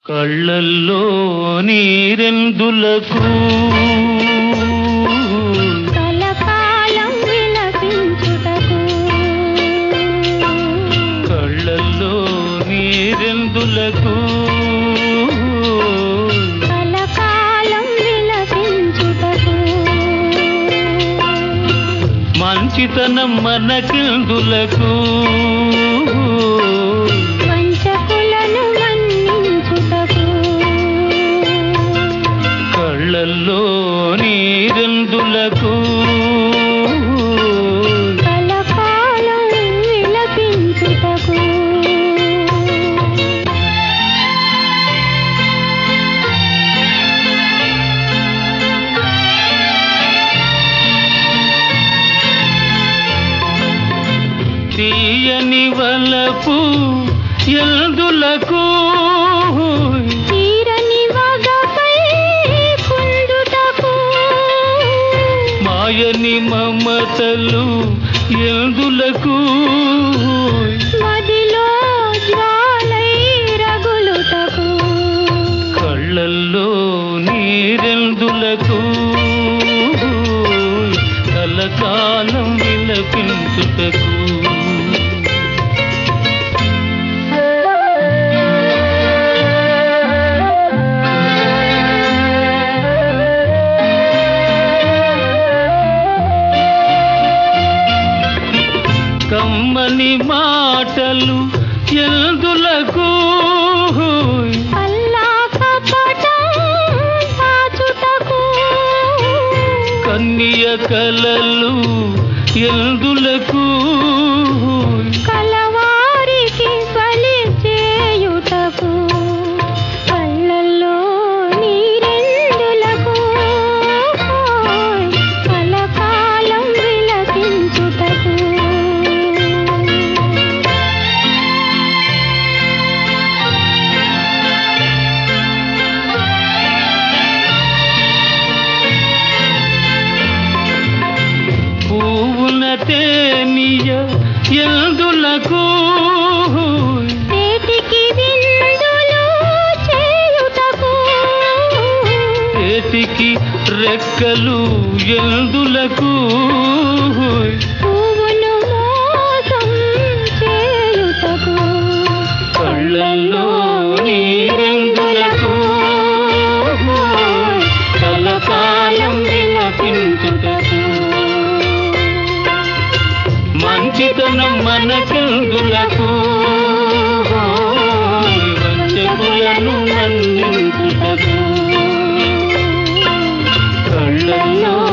కళ్ళల్లో నీరెందులకు కలకాలం విలపించుటకు కళ్ళల్లో నీరెందులకు కలకాలం విలపించుటకు మంచితనం మనకెందులకు వంచకులను మన్నించుటకు కళ్ళల్లో నీరెందులకు కలకాలం విలపించుటకు తీయని వలపు ఎందులకు తీరని వగపై కుందుటకు మాయని మమతలు ఎందులకు మదిలో జ్వాలై రగులుటకు కళ్ళల్లో నీరెందులకు కలకాలం విలపించుటకు కమ్మని మాటలు ఎందులకు అల్లా కపటం దాచుటకు కన్య కలలు ఎందులకు కలవారికి బలి చేయుటకు కళ్ళల్లో నీరెందులకు కలకాలం విలపించుటకు పూవున తేనియ ఎందులకు చేతికి విందులు చేయుటకు చేతికి రెక్కలు ఎందులకు పువ్వును మోసం చేయుటకు కళ్ళల్లో నీరెందులకు కలకాలం విలపించుటకు మంచితనం మనకెందులకు వంచకులను మన్నించుటకు కళ్ళల్లో